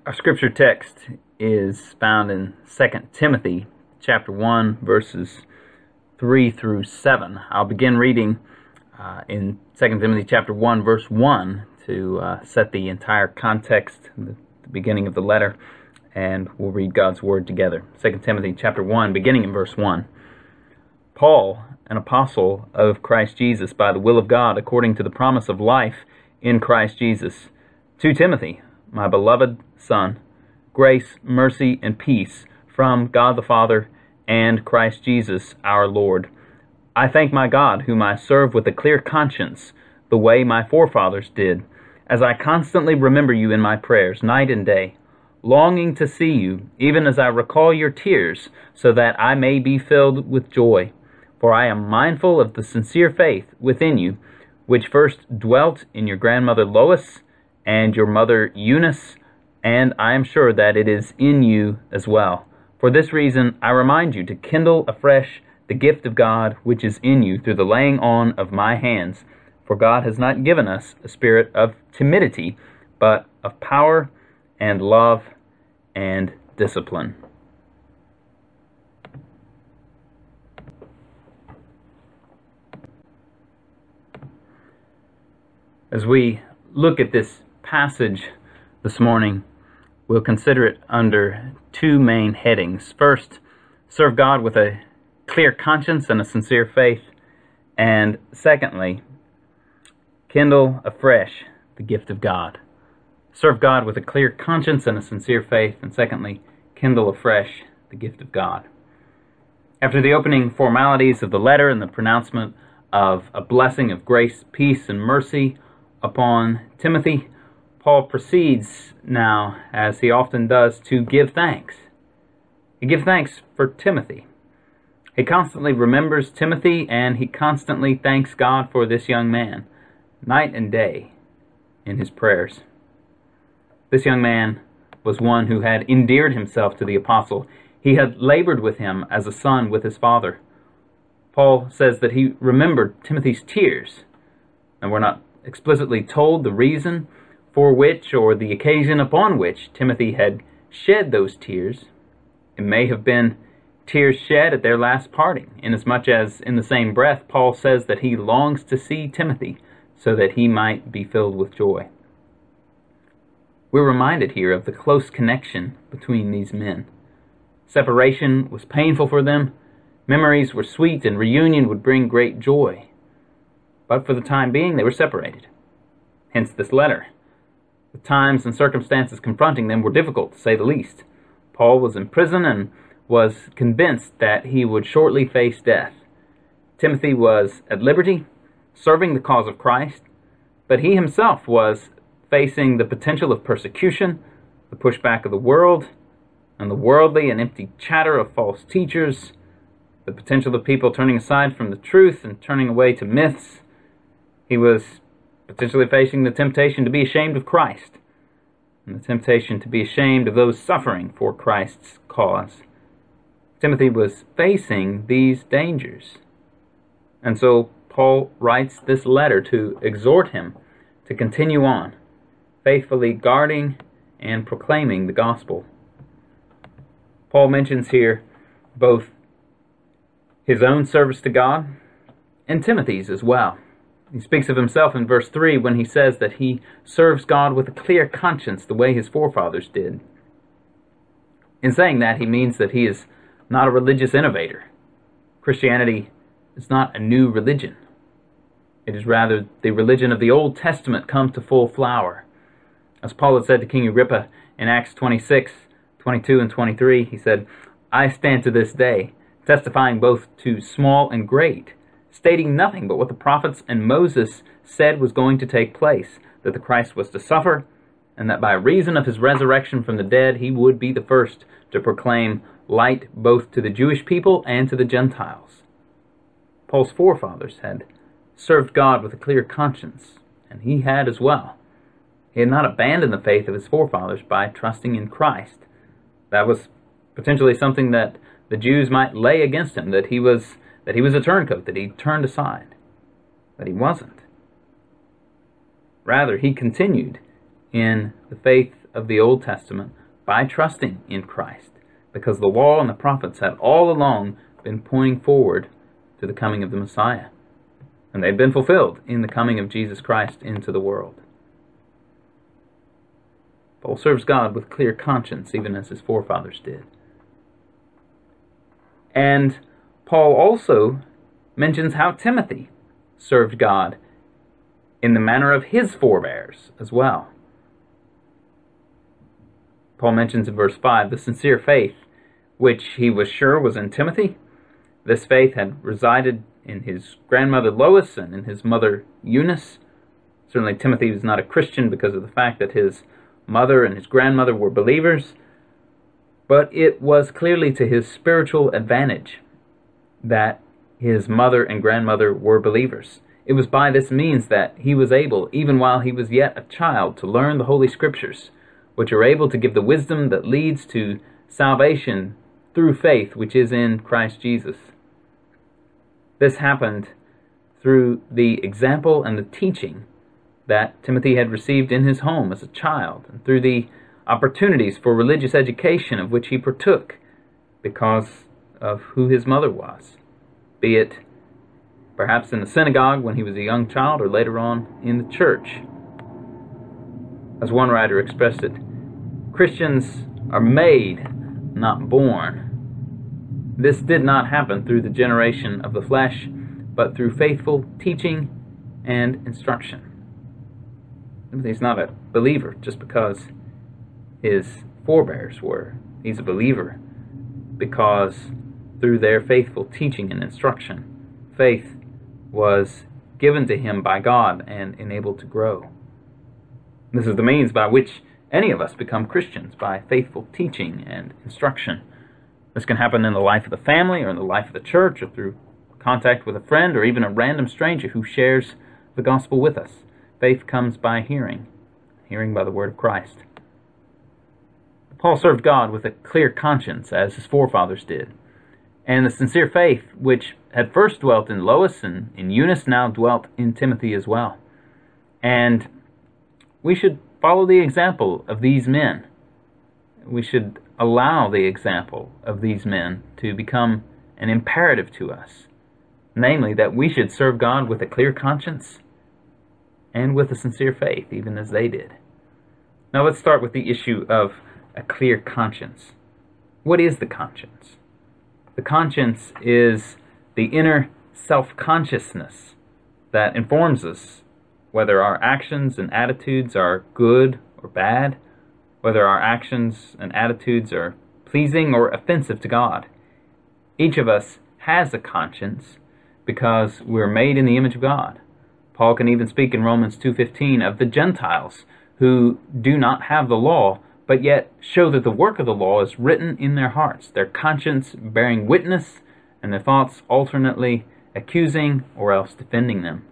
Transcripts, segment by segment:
Our scripture text is found in 2 Timothy chapter 1, verses 3 through 7. I'll begin reading in 2 Timothy chapter 1, verse 1 to set the entire context, the beginning of the letter, and we'll read God's word together. 2 Timothy chapter 1, beginning in verse 1. Paul, an apostle of Christ Jesus, by the will of God, according to the promise of life in Christ Jesus, to Timothy, my beloved Son, grace, mercy, and peace from God the Father and Christ Jesus our Lord. I thank my God, whom I serve with a clear conscience, the way my forefathers did, as I constantly remember you in my prayers, night and day, longing to see you, even as I recall your tears, so that I may be filled with joy. For I am mindful of the sincere faith within you, which first dwelt in your grandmother Lois and your mother Eunice, and I am sure that it is in you as well. For this reason, I remind you to kindle afresh the gift of God which is in you through the laying on of my hands. For God has not given us a spirit of timidity, but of power and love and discipline. As we look at this passage this morning, we'll consider it under two main headings. First, serve God with a clear conscience and a sincere faith. And secondly, kindle afresh the gift of God. Serve God with a clear conscience and a sincere faith. And secondly, kindle afresh the gift of God. After the opening formalities of the letter and the pronouncement of a blessing of grace, peace, and mercy upon Timothy, Paul proceeds now, as he often does, to give thanks. He gives thanks for Timothy. He constantly remembers Timothy, and he constantly thanks God for this young man, night and day, in his prayers. This young man was one who had endeared himself to the apostle. He had labored with him as a son with his father. Paul says that he remembered Timothy's tears, and we're not explicitly told the reason for which or the occasion upon which Timothy had shed those tears. It may have been tears shed at their last parting, inasmuch as in the same breath Paul says that he longs to see Timothy so that he might be filled with joy. We're reminded here of the close connection between these men. Separation was painful for them, memories were sweet, and reunion would bring great joy. But for the time being, they were separated. Hence this letter. The times and circumstances confronting them were difficult, to say the least. Paul was in prison and was convinced that he would shortly face death. Timothy was at liberty, serving the cause of Christ, but he himself was facing the potential of persecution, the pushback of the world, and the worldly and empty chatter of false teachers, the potential of people turning aside from the truth and turning away to myths. He was potentially facing the temptation to be ashamed of Christ, and the temptation to be ashamed of those suffering for Christ's cause. Timothy was facing these dangers. And so Paul writes this letter to exhort him to continue on, faithfully guarding and proclaiming the gospel. Paul mentions here both his own service to God and Timothy's as well. He speaks of himself in verse 3 when he says that he serves God with a clear conscience the way his forefathers did. In saying that, he means that he is not a religious innovator. Christianity is not a new religion. It is rather the religion of the Old Testament come to full flower. As Paul had said to King Agrippa in Acts 26, 22, and 23, he said, I stand to this day, testifying both to small and great, stating nothing but what the prophets and Moses said was going to take place, that the Christ was to suffer, and that by reason of his resurrection from the dead, he would be the first to proclaim light both to the Jewish people and to the Gentiles. Paul's forefathers had served God with a clear conscience, and he had as well. He had not abandoned the faith of his forefathers by trusting in Christ. That was potentially something that the Jews might lay against him, that he was a turncoat, that he turned aside. But he wasn't. Rather, he continued in the faith of the Old Testament by trusting in Christ, because the law and the prophets had all along been pointing forward to the coming of the Messiah. And they've been fulfilled in the coming of Jesus Christ into the world. Paul serves God with clear conscience, even as his forefathers did. And Paul also mentions how Timothy served God in the manner of his forebears as well. Paul mentions in verse 5 the sincere faith which he was sure was in Timothy. This faith had resided in his grandmother Lois and in his mother Eunice. Certainly Timothy was not a Christian because of the fact that his mother and his grandmother were believers, but it was clearly to his spiritual advantage that his mother and grandmother were believers. It was by this means that he was able, even while he was yet a child, to learn the Holy Scriptures, which are able to give the wisdom that leads to salvation through faith, which is in Christ Jesus. This happened through the example and the teaching that Timothy had received in his home as a child, and through the opportunities for religious education of which he partook because of who his mother was, be it perhaps in the synagogue when he was a young child or later on in the church. As one writer expressed it, Christians are made, not born. This did not happen through the generation of the flesh, but through faithful teaching and instruction. Timothy's not a believer just because his forebears were. He's a believer because through their faithful teaching and instruction, faith was given to him by God and enabled to grow. This is the means by which any of us become Christians, by faithful teaching and instruction. This can happen in the life of the family or in the life of the church or through contact with a friend or even a random stranger who shares the gospel with us. Faith comes by hearing, hearing by the word of Christ. Paul served God with a clear conscience, as his forefathers did. And the sincere faith, which had first dwelt in Lois and in Eunice, now dwelt in Timothy as well. And we should follow the example of these men. We should allow the example of these men to become an imperative to us. Namely, that we should serve God with a clear conscience and with a sincere faith, even as they did. Now let's start with the issue of a clear conscience. What is the conscience? The conscience is the inner self-consciousness that informs us whether our actions and attitudes are good or bad, whether our actions and attitudes are pleasing or offensive to God. Each of us has a conscience because we're made in the image of God. Paul can even speak in Romans 2:15 of the Gentiles who do not have the law, but yet show that the work of the law is written in their hearts, their conscience bearing witness, and their thoughts alternately accusing or else defending them.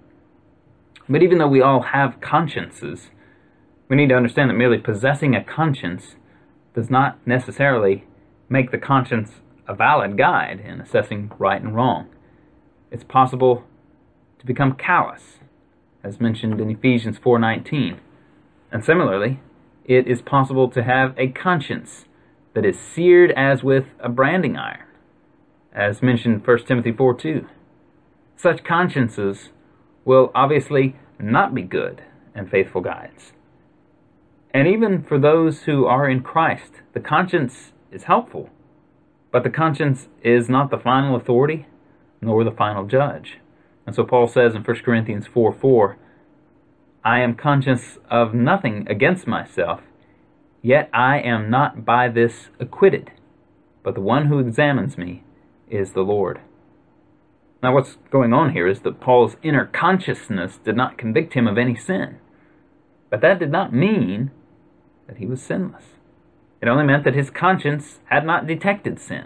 But even though we all have consciences, we need to understand that merely possessing a conscience does not necessarily make the conscience a valid guide in assessing right and wrong. It's possible to become callous, as mentioned in Ephesians 4:19. And similarly, it is possible to have a conscience that is seared as with a branding iron, as mentioned in 1 Timothy 4:2. Such consciences will obviously not be good and faithful guides. And even for those who are in Christ, the conscience is helpful, but the conscience is not the final authority, nor the final judge. And so Paul says in 1 Corinthians 4:4, I am conscious of nothing against myself, yet I am not by this acquitted, but the one who examines me is the Lord. Now what's going on here is that Paul's inner consciousness did not convict him of any sin. But that did not mean that he was sinless. It only meant that his conscience had not detected sin.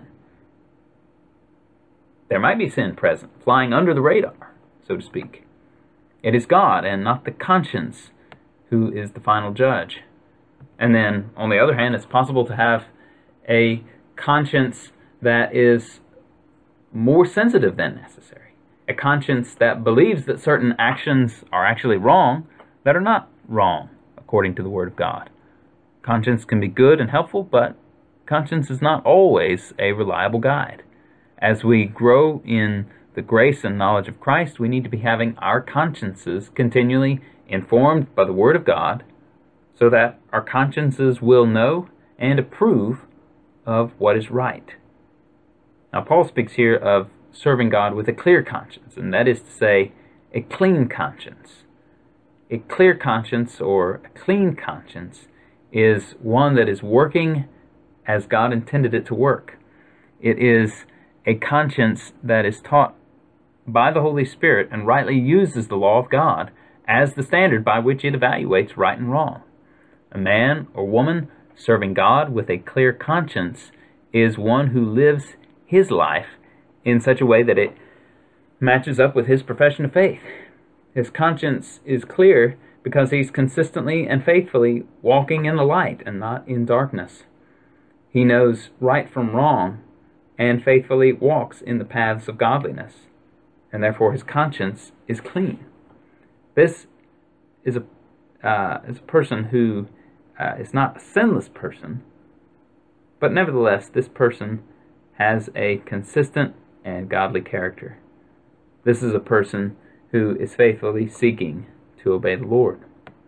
There might be sin present, flying under the radar, so to speak. It is God and not the conscience who is the final judge. And then, on the other hand, it's possible to have a conscience that is more sensitive than necessary. A conscience that believes that certain actions are actually wrong that are not wrong according to the Word of God. A Conscience can be good and helpful, but conscience is not always a reliable guide. As we grow in the grace and knowledge of Christ, we need to be having our consciences continually informed by the Word of God, so that our consciences will know and approve of what is right. Now, Paul speaks here of serving God with a clear conscience, and that is to say, a clean conscience. A clear conscience, or a clean conscience, is one that is working as God intended it to work. It is a conscience that is taught by the Holy Spirit and rightly uses the law of God as the standard by which it evaluates right and wrong. A man or woman serving God with a clear conscience is one who lives his life in such a way that it matches up with his profession of faith. His conscience is clear because he's consistently and faithfully walking in the light and not in darkness. He knows right from wrong and faithfully walks in the paths of godliness, and therefore his conscience is clean. This is a person who is not a sinless person, but nevertheless this person has a consistent and godly character. This is a person who is faithfully seeking to obey the Lord.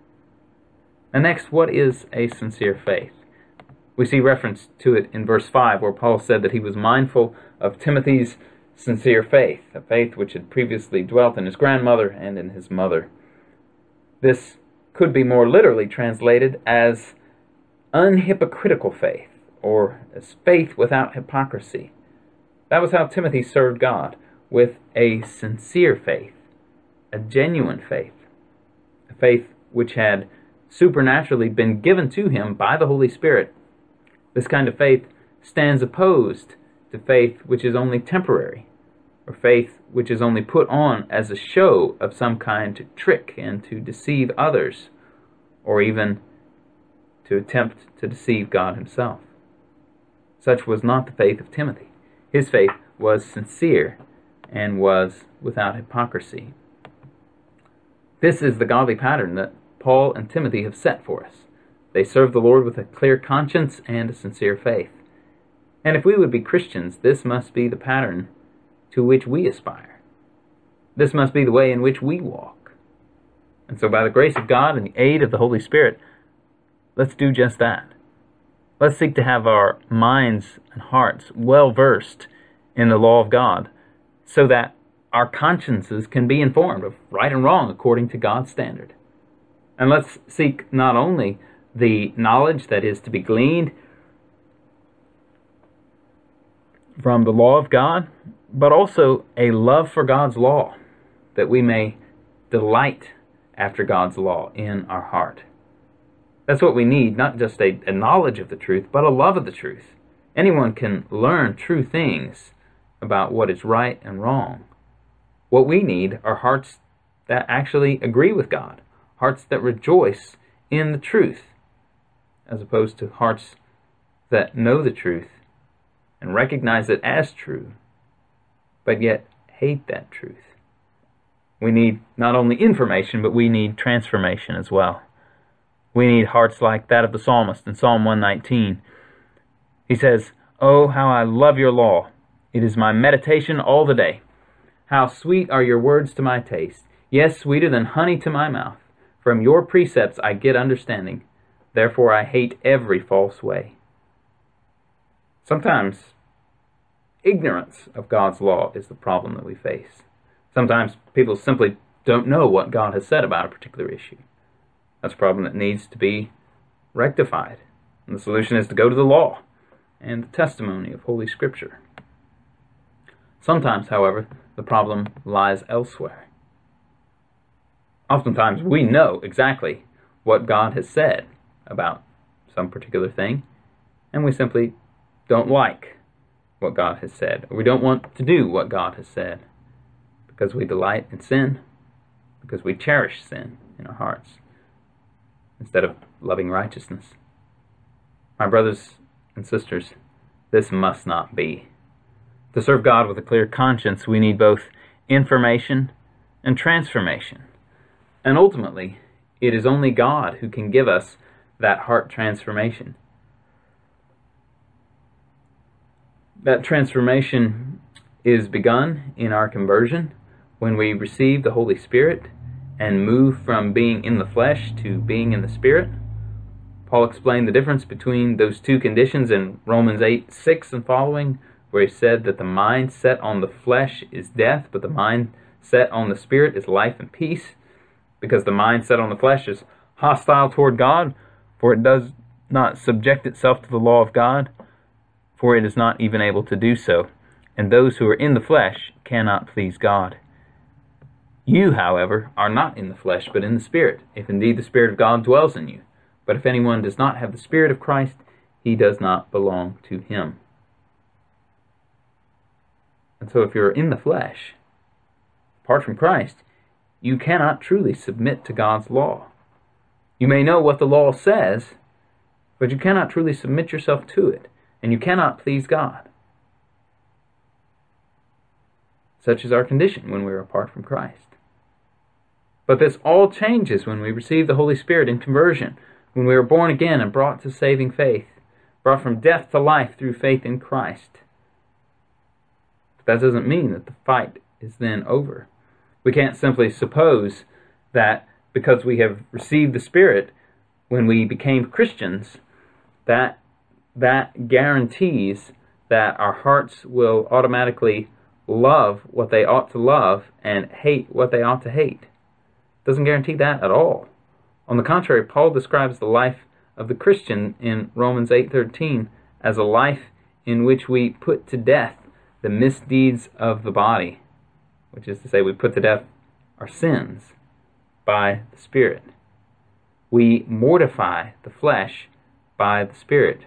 And next, what is a sincere faith? We see reference to it in verse 5, where Paul said that he was mindful of Timothy's sincere faith, a faith which had previously dwelt in his grandmother and in his mother. This could be more literally translated as unhypocritical faith, or as faith without hypocrisy. That was how Timothy served God, with a sincere faith, a genuine faith, a faith which had supernaturally been given to him by the Holy Spirit. This kind of faith stands opposed to faith which is only temporary, or faith which is only put on as a show of some kind to trick and to deceive others, or even to attempt to deceive God himself. Such was not the faith of Timothy. His faith was sincere and was without hypocrisy. This is the godly pattern that Paul and Timothy have set for us. They serve the Lord with a clear conscience and a sincere faith. And if we would be Christians, this must be the pattern to which we aspire. This must be the way in which we walk. And so by the grace of God and the aid of the Holy Spirit, let's do just that. Let's seek to have our minds and hearts well versed in the law of God, so that our consciences can be informed of right and wrong according to God's standard. And let's seek not only the knowledge that is to be gleaned from the law of God, but also a love for God's law, that we may delight after God's law in our heart. That's what we need, not just a knowledge of the truth, but a love of the truth. Anyone can learn true things about what is right and wrong. What we need are hearts that actually agree with God, hearts that rejoice in the truth, as opposed to hearts that know the truth and recognize it as true, but yet hate that truth. We need not only information, but we need transformation as well. We need hearts like that of the psalmist in Psalm 119. He says, "Oh, how I love your law. It is my meditation all the day. How sweet are your words to my taste. Yes, sweeter than honey to my mouth. From your precepts I get understanding. Therefore I hate every false way." Sometimes ignorance of God's law is the problem that we face. Sometimes people simply don't know what God has said about a particular issue. That's a problem that needs to be rectified. And the solution is to go to the law and the testimony of Holy Scripture. Sometimes, however, the problem lies elsewhere. Oftentimes we know exactly what God has said about some particular thing, and we simply don't like what God has said, or we don't want to do what God has said, because we delight in sin, because we cherish sin in our hearts, instead of loving righteousness. My brothers and sisters, this must not be. To serve God with a clear conscience, we need both information and transformation. And ultimately, it is only God who can give us that heart transformation. That transformation is begun in our conversion when we receive the Holy Spirit and move from being in the flesh to being in the Spirit. Paul explained the difference between those two conditions in Romans 8:6 and following, where he said that the mind set on the flesh is death, but the mind set on the Spirit is life and peace, because the mind set on the flesh is hostile toward God, for it does not subject itself to the law of God, for it is not even able to do so. And those who are in the flesh cannot please God. You, however, are not in the flesh, but in the Spirit, if indeed the Spirit of God dwells in you. But if anyone does not have the Spirit of Christ, he does not belong to him. And so if you're in the flesh, apart from Christ, you cannot truly submit to God's law. You may know what the law says, but you cannot truly submit yourself to it, and you cannot please God. Such is our condition when we are apart from Christ. But this all changes when we receive the Holy Spirit in conversion, when we are born again and brought to saving faith, brought from death to life through faith in Christ. But that doesn't mean that the fight is then over. We can't simply suppose that because we have received the Spirit when we became Christians, that guarantees that our hearts will automatically love what they ought to love and hate what they ought to hate. It doesn't guarantee that at all. On the contrary, Paul describes the life of the Christian in Romans 8:13 as a life in which we put to death the misdeeds of the body, which is to say we put to death our sins by the Spirit. We mortify the flesh by the Spirit.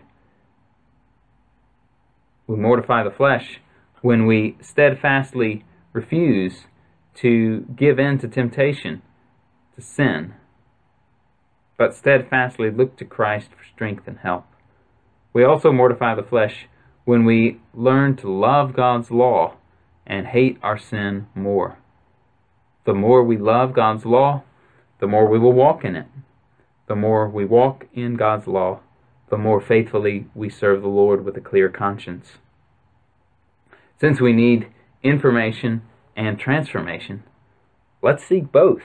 We mortify the flesh when we steadfastly refuse to give in to temptation, to sin, but steadfastly look to Christ for strength and help. We also mortify the flesh when we learn to love God's law and hate our sin more. The more we love God's law, the more we will walk in it. The more we walk in God's law, the more faithfully we serve the Lord with a clear conscience. Since we need information and transformation, let's seek both.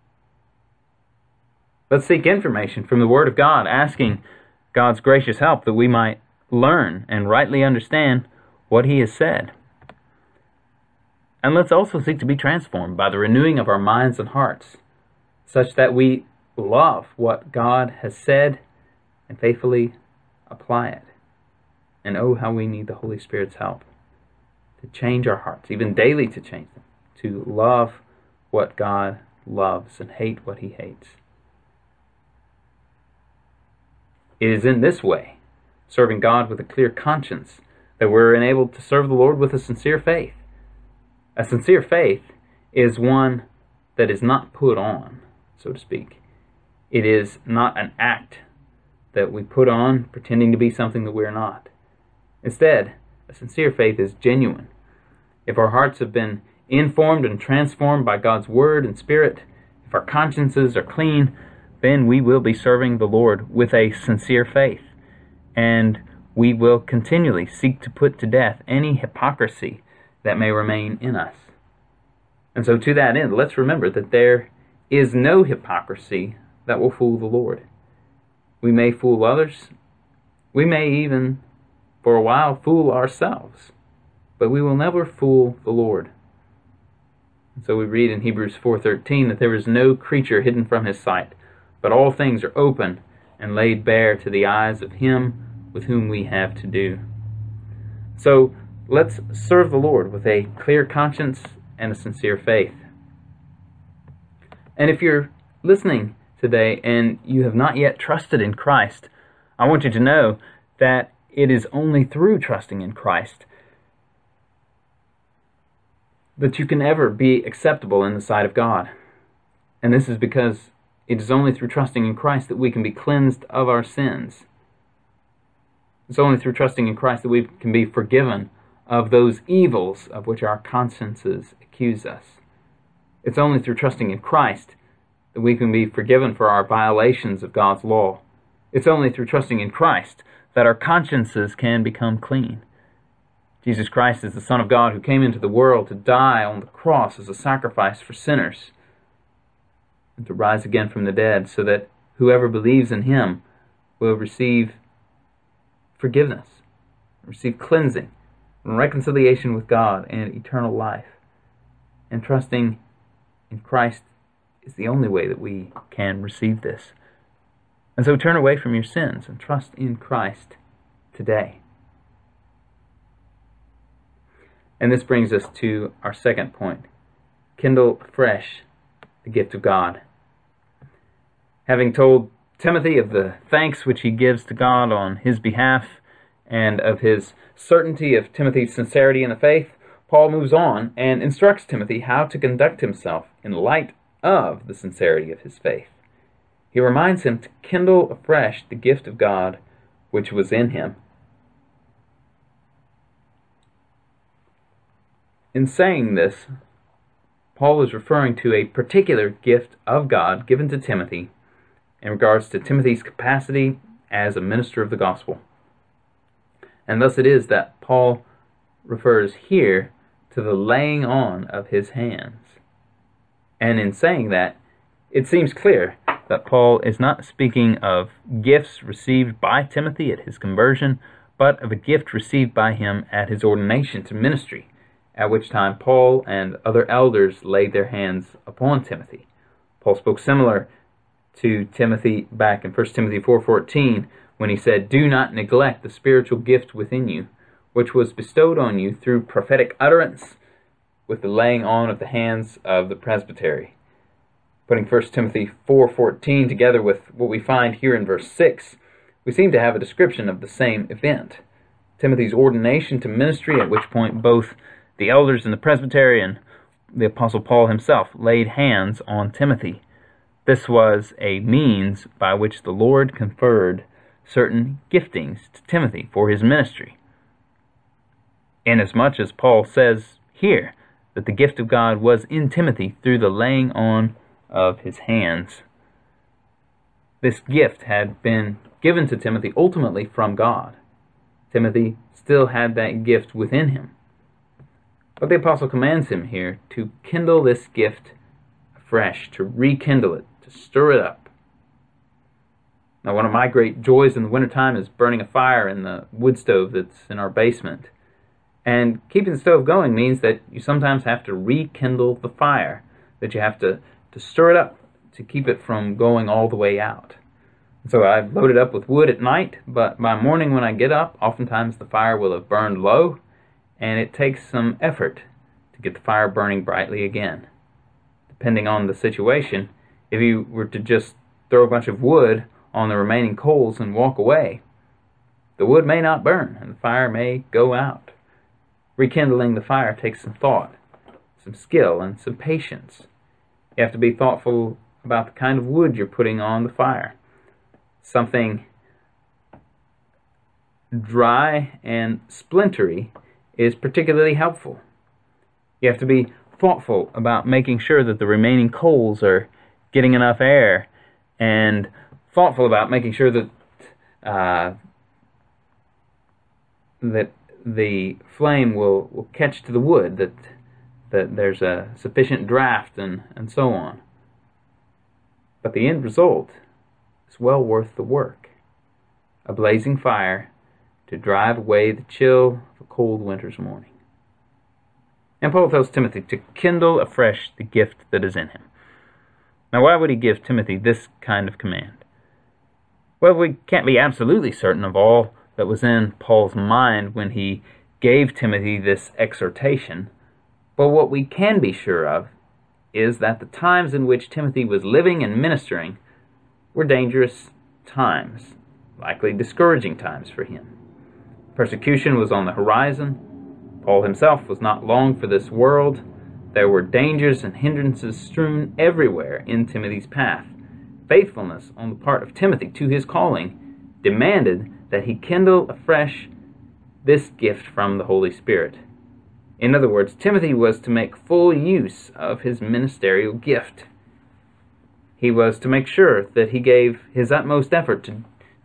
Let's seek information from the Word of God, asking God's gracious help that we might learn and rightly understand what He has said. And let's also seek to be transformed by the renewing of our minds and hearts, such that we love what God has said and faithfully apply it. And oh, how we need the Holy Spirit's help to change our hearts, even daily to change them, to love what God loves and hate what He hates. It is in this way, serving God with a clear conscience, that we're enabled to serve the Lord with a sincere faith. A sincere faith is one that is not put on, so to speak. It is not an act that we put on pretending to be something that we're not. Instead, a sincere faith is genuine. If our hearts have been informed and transformed by God's Word and Spirit, if our consciences are clean, then we will be serving the Lord with a sincere faith. And we will continually seek to put to death any hypocrisy that may remain in us. And so to that end, let's remember that there is no hypocrisy that will fool the Lord. We may fool others. We may even, for a while, fool ourselves. But we will never fool the Lord. And so we read in Hebrews 4:13 that there is no creature hidden from His sight, but all things are open and laid bare to the eyes of Him with whom we have to do. So let's serve the Lord with a clear conscience and a sincere faith. And if you're listening today and you have not yet trusted in Christ, I want you to know that it is only through trusting in Christ that you can ever be acceptable in the sight of God. And this is because it is only through trusting in Christ that we can be cleansed of our sins. It's only through trusting in Christ that we can be forgiven of those evils of which our consciences accuse us. It's only through trusting in Christ that we can be forgiven for our violations of God's law. It's only through trusting in Christ that our consciences can become clean. Jesus Christ is the Son of God who came into the world to die on the cross as a sacrifice for sinners and to rise again from the dead so that whoever believes in him will receive forgiveness, receive cleansing, reconciliation with God, and eternal life. And trusting in Christ is the only way that we can receive this. And so turn away from your sins and trust in Christ today. And this brings us to our second point. Kindle afresh the gift of God. Having told Timothy of the thanks which he gives to God on his behalf and of his certainty of Timothy's sincerity in the faith, Paul moves on and instructs Timothy how to conduct himself in light of the sincerity of his faith. He reminds him to kindle afresh the gift of God which was in him. In saying this, Paul is referring to a particular gift of God given to Timothy in regards to Timothy's capacity as a minister of the gospel. And thus it is that Paul refers here to the laying on of his hands. And in saying that, it seems clear that Paul is not speaking of gifts received by Timothy at his conversion, but of a gift received by him at his ordination to ministry, at which time Paul and other elders laid their hands upon Timothy. Paul spoke similar to Timothy back in 1 Timothy 4:14 when he said, "Do not neglect the spiritual gift within you, which was bestowed on you through prophetic utterance with the laying on of the hands of the presbytery." Putting 1 Timothy 4:14 together with what we find here in verse 6, we seem to have a description of the same event. Timothy's ordination to ministry, at which point both the elders in the presbytery and the Apostle Paul himself laid hands on Timothy. This was a means by which the Lord conferred certain giftings to Timothy for his ministry. Inasmuch as Paul says here that the gift of God was in Timothy through the laying on of his hands. This gift had been given to Timothy ultimately from God. Timothy still had that gift within him. But the apostle commands him here to kindle this gift afresh, to rekindle it, to stir it up. Now, one of my great joys in the wintertime is burning a fire in the wood stove that's in our basement. And keeping the stove going means that you sometimes have to rekindle the fire, that you have to stir it up to keep it from going all the way out. So I've loaded up with wood at night, but by morning when I get up, oftentimes the fire will have burned low, and it takes some effort to get the fire burning brightly again. Depending on the situation, if you were to just throw a bunch of wood on the remaining coals and walk away, the wood may not burn and the fire may go out. Rekindling the fire takes some thought, some skill, and some patience. You have to be thoughtful about the kind of wood you're putting on the fire. Something dry and splintery is particularly helpful. You have to be thoughtful about making sure that the remaining coals are getting enough air, and thoughtful about making sure that that the flame will catch to the wood, that there's a sufficient draft, and so on. But the end result is well worth the work. A blazing fire to drive away the chill of a cold winter's morning. And Paul tells Timothy to kindle afresh the gift that is in him. Now, why would he give Timothy this kind of command? Well, we can't be absolutely certain of all that was in Paul's mind when he gave Timothy this exhortation, but what we can be sure of is that the times in which Timothy was living and ministering were dangerous times, likely discouraging times for him. Persecution was on the horizon. Paul himself was not long for this world. There were dangers and hindrances strewn everywhere in Timothy's path. Faithfulness on the part of Timothy to his calling demanded that he kindle afresh this gift from the Holy Spirit. In other words, Timothy was to make full use of his ministerial gift. He was to make sure that he gave his utmost effort to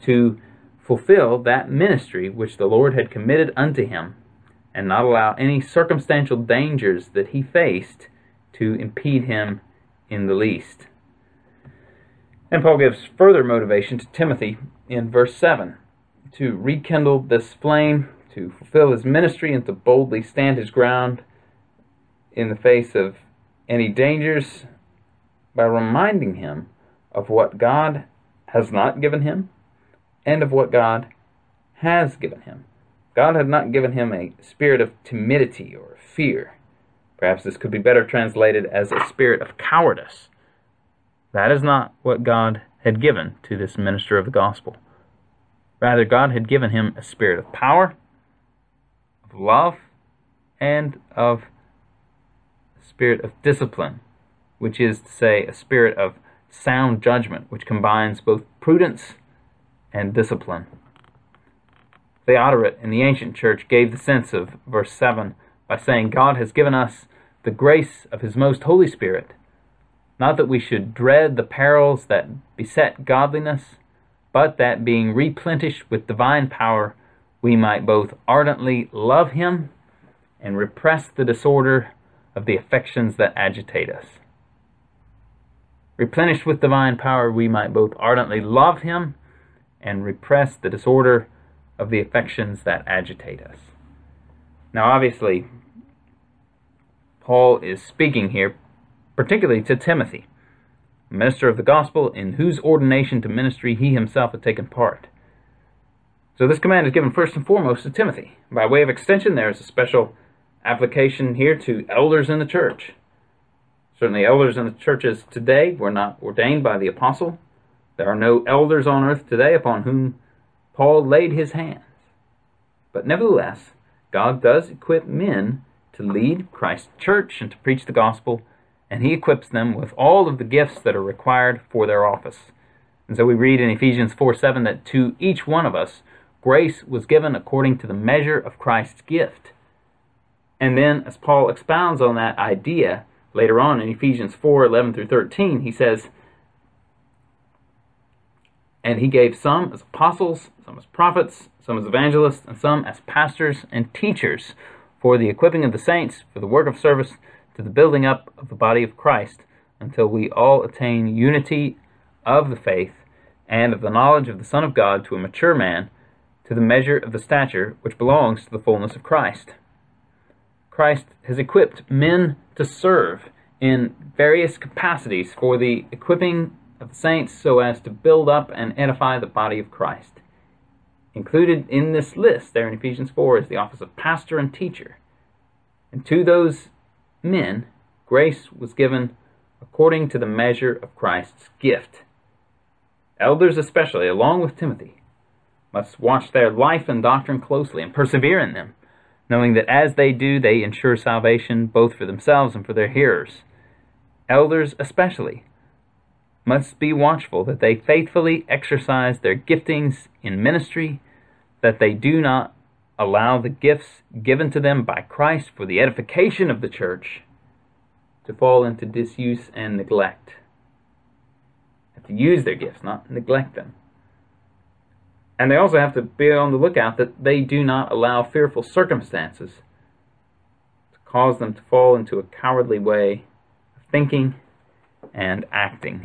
to fulfill that ministry which the Lord had committed unto him, and not allow any circumstantial dangers that he faced to impede him in the least. And Paul gives further motivation to Timothy in verse 7 to rekindle this flame, to fulfill his ministry, and to boldly stand his ground in the face of any dangers by reminding him of what God has not given him and of what God has given him. God had not given him a spirit of timidity or fear. Perhaps this could be better translated as a spirit of cowardice. That is not what God had given to this minister of the gospel. Rather, God had given him a spirit of power, of love, and of a spirit of discipline, which is to say, a spirit of sound judgment, which combines both prudence and discipline. Theodoret in the ancient church gave the sense of verse 7 by saying, God has given us the grace of his most Holy Spirit, not that we should dread the perils that beset godliness, but that being replenished with divine power, we might both ardently love him and repress the disorder of the affections that agitate us. Replenished with divine power, we might both ardently love him and repress the disorder of the affections that agitate us. Now, obviously, Paul is speaking here particularly to Timothy, a minister of the gospel in whose ordination to ministry he himself had taken part. So this command is given first and foremost to Timothy. By way of extension, there is a special application here to elders in the church. Certainly elders in the churches today were not ordained by the apostle. There are no elders on earth today upon whom Paul laid his hands. But nevertheless, God does equip men to lead Christ's church and to preach the gospel, and he equips them with all of the gifts that are required for their office. And so we read in Ephesians 4:7 that to each one of us, grace was given according to the measure of Christ's gift. And then, as Paul expounds on that idea later on in Ephesians 4:11 through 13, he says, and he gave some as apostles, some as prophets, some as evangelists, and some as pastors and teachers for the equipping of the saints, for the work of service, to the building up of the body of Christ, until we all attain unity of the faith and of the knowledge of the Son of God, to a mature man, to the measure of the stature which belongs to the fullness of Christ. Christ has equipped men to serve in various capacities for the equipping of the saints so as to build up and edify the body of Christ. Included in this list there in Ephesians 4 is the office of pastor and teacher. And to those men, grace was given according to the measure of Christ's gift. Elders especially, along with Timothy, must watch their life and doctrine closely and persevere in them, knowing that as they do, they ensure salvation both for themselves and for their hearers. Elders especially must be watchful that they faithfully exercise their giftings in ministry, that they do not allow the gifts given to them by Christ for the edification of the church to fall into disuse and neglect. They have to use their gifts, not neglect them. And they also have to be on the lookout that they do not allow fearful circumstances to cause them to fall into a cowardly way of thinking and acting.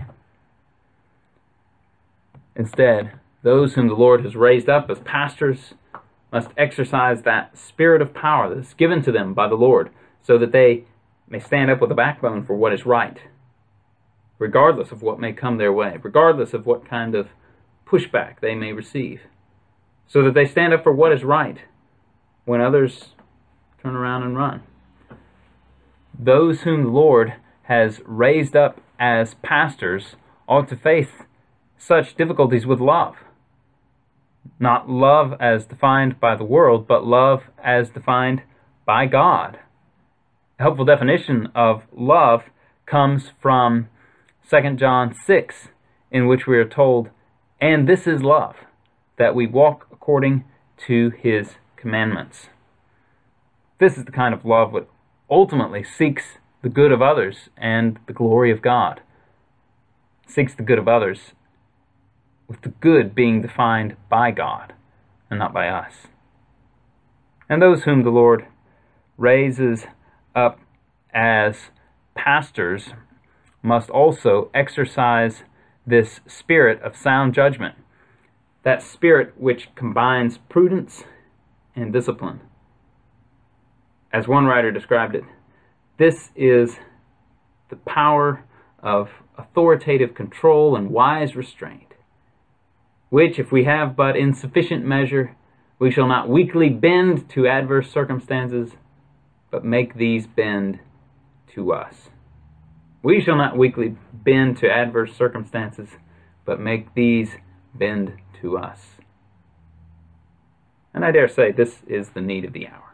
Instead, those whom the Lord has raised up as pastors must exercise that spirit of power that is given to them by the Lord, so that they may stand up with a backbone for what is right, regardless of what may come their way, regardless of what kind of pushback they may receive, so that they stand up for what is right when others turn around and run. Those whom the Lord has raised up as pastors ought to face such difficulties with love. Not love as defined by the world, but love as defined by God. A helpful definition of love comes from 2 John 6, in which we are told, "And this is love, that we walk according to his commandments." This is the kind of love that ultimately seeks the good of others and the glory of God. Seeks the good of others with the good being defined by God and not by us. And those whom the Lord raises up as pastors must also exercise this spirit of sound judgment, that spirit which combines prudence and discipline. As one writer described it, this is the power of authoritative control and wise restraint, which, if we have but in sufficient measure, we shall not weakly bend to adverse circumstances, but make these bend to us. We shall not weakly bend to adverse circumstances, but make these bend to us. And I dare say this is the need of the hour.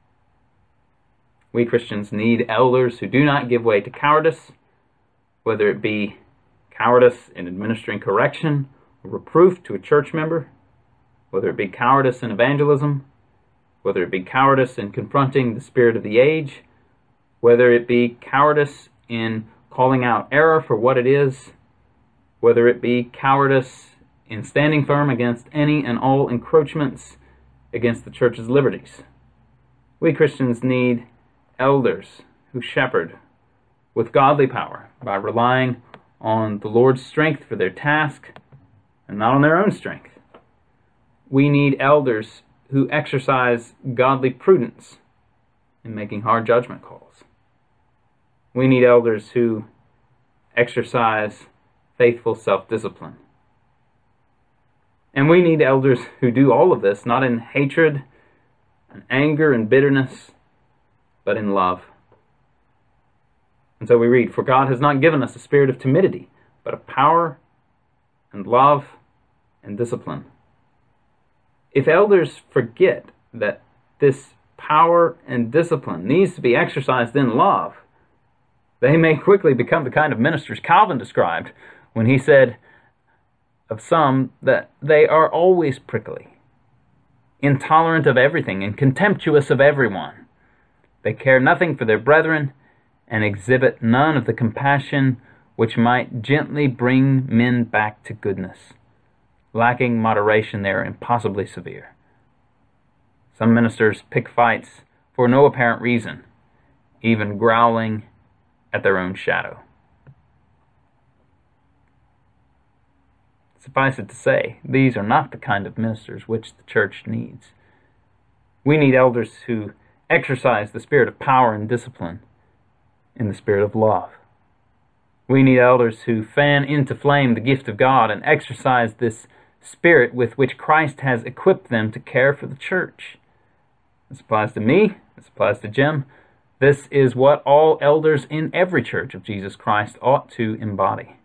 We Christians need elders who do not give way to cowardice, whether it be cowardice in administering correction or reproof to a church member, whether it be cowardice in evangelism, whether it be cowardice in confronting the spirit of the age, whether it be cowardice in calling out error for what it is, whether it be cowardice in standing firm against any and all encroachments against the church's liberties. We Christians need elders who shepherd with godly power by relying on the Lord's strength for their task and not on their own strength. We need elders who exercise godly prudence in making hard judgment calls. We need elders who exercise faithful self-discipline. And we need elders who do all of this not in hatred and anger and bitterness, but in love. And so we read, "For God has not given us a spirit of timidity, but of power and love and discipline." If elders forget that this power and discipline needs to be exercised in love, they may quickly become the kind of ministers Calvin described when he said of some that they are always prickly, intolerant of everything, and contemptuous of everyone. They care nothing for their brethren, and exhibit none of the compassion which might gently bring men back to goodness. Lacking moderation, they are impossibly severe. Some ministers pick fights for no apparent reason, even growling at their own shadow. Suffice it to say, these are not the kind of ministers which the church needs. We need elders who exercise the spirit of power and discipline in the spirit of love. We need elders who fan into flame the gift of God and exercise this spirit with which Christ has equipped them to care for the church. This applies to me. This applies to Jim. This is what all elders in every church of Jesus Christ ought to embody.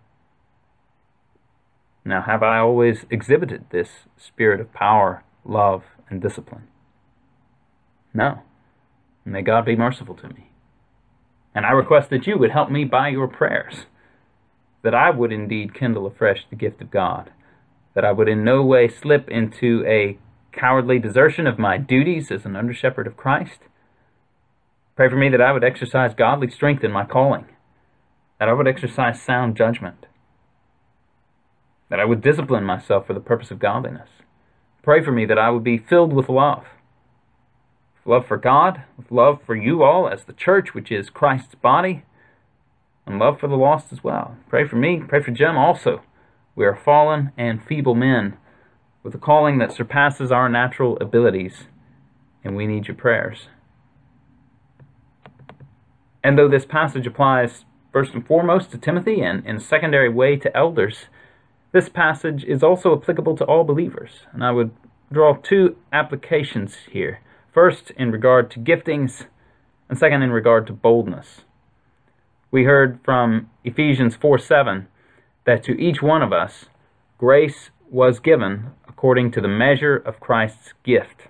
Now, have I always exhibited this spirit of power, love, and discipline? No. May God be merciful to me. And I request that you would help me by your prayers, that I would indeed kindle afresh the gift of God, that I would in no way slip into a cowardly desertion of my duties as an under-shepherd of Christ. Pray for me that I would exercise godly strength in my calling, that I would exercise sound judgment, that I would discipline myself for the purpose of godliness. Pray for me that I would be filled with love for God, with love for you all as the church, which is Christ's body, and love for the lost as well. Pray for me, pray for Jim also. We are fallen and feeble men with a calling that surpasses our natural abilities, and we need your prayers. And though this passage applies first and foremost to Timothy and in a secondary way to elders, this passage is also applicable to all believers. And I would draw two applications here. First, in regard to giftings, and second, in regard to boldness. We heard from Ephesians 4:7 that to each one of us, grace was given according to the measure of Christ's gift.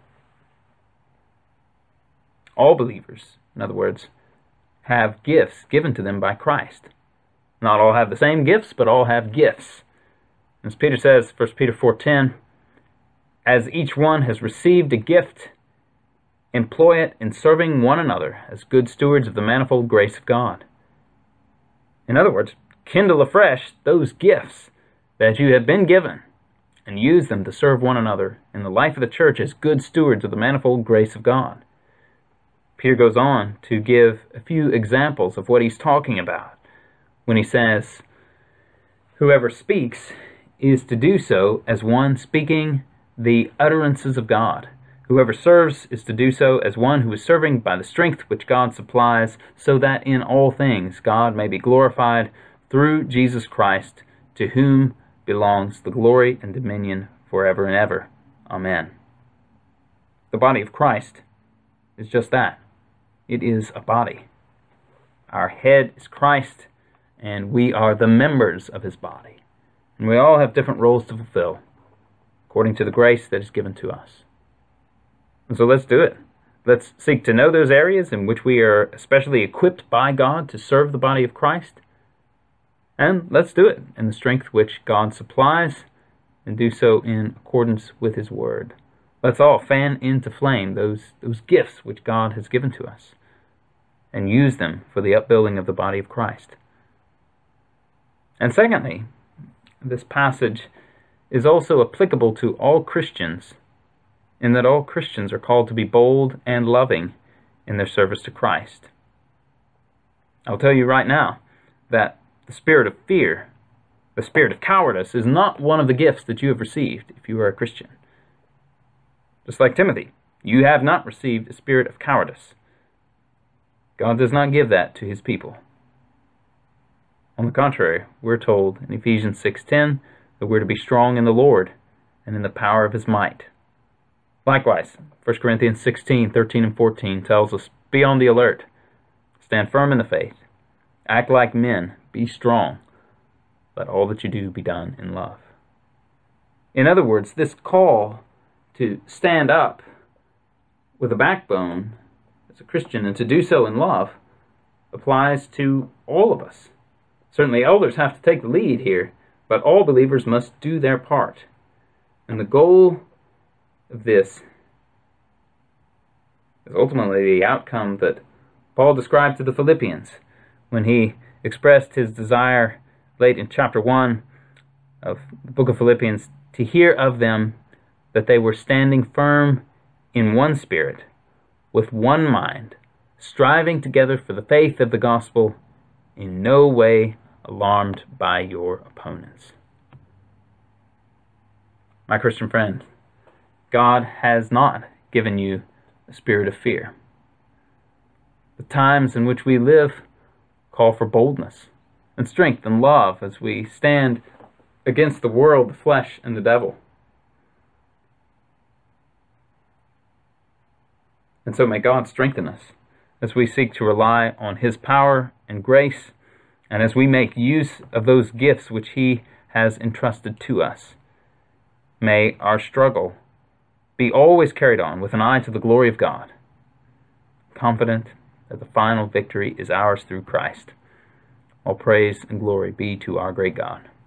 All believers, in other words, have gifts given to them by Christ. Not all have the same gifts, but all have gifts. As Peter says, 1 Peter 4:10, as each one has received a gift, employ it in serving one another as good stewards of the manifold grace of God. In other words, kindle afresh those gifts that you have been given and use them to serve one another in the life of the church as good stewards of the manifold grace of God. Peter goes on to give a few examples of what he's talking about when he says, whoever speaks is to do so as one speaking the utterances of God. Whoever serves is to do so as one who is serving by the strength which God supplies, so that in all things God may be glorified through Jesus Christ, to whom belongs the glory and dominion forever and ever. Amen. The body of Christ is just that. It is a body. Our head is Christ, and we are the members of his body. And we all have different roles to fulfill, according to the grace that is given to us. And so let's do it. Let's seek to know those areas in which we are especially equipped by God to serve the body of Christ. And let's do it in the strength which God supplies, and do so in accordance with his word. Let's all fan into flame those gifts which God has given to us, and use them for the upbuilding of the body of Christ. And secondly, this passage is also applicable to all Christians, in that all Christians are called to be bold and loving in their service to Christ. I'll tell you right now that the spirit of fear, the spirit of cowardice, is not one of the gifts that you have received if you are a Christian. Just like Timothy, you have not received a spirit of cowardice. God does not give that to his people. On the contrary, we're told in Ephesians 6:10 that we're to be strong in the Lord and in the power of his might. Likewise, 1 Corinthians 16:13 and 14 tells us, be on the alert, stand firm in the faith, act like men, be strong, let all that you do be done in love. In other words, this call to stand up with a backbone as a Christian and to do so in love applies to all of us. Certainly elders have to take the lead here, but all believers must do their part. And the goal of this is ultimately the outcome that Paul described to the Philippians when he expressed his desire late in chapter 1 of the book of Philippians to hear of them that they were standing firm in one spirit, with one mind, striving together for the faith of the gospel, in no way alarmed by your opponents. My Christian friend, God has not given you a spirit of fear. The times in which we live call for boldness and strength and love as we stand against the world, the flesh, and the devil. And so may God strengthen us as we seek to rely on his power and grace, and as we make use of those gifts which he has entrusted to us. May our struggle be always carried on with an eye to the glory of God, confident that the final victory is ours through Christ. All praise and glory be to our great God.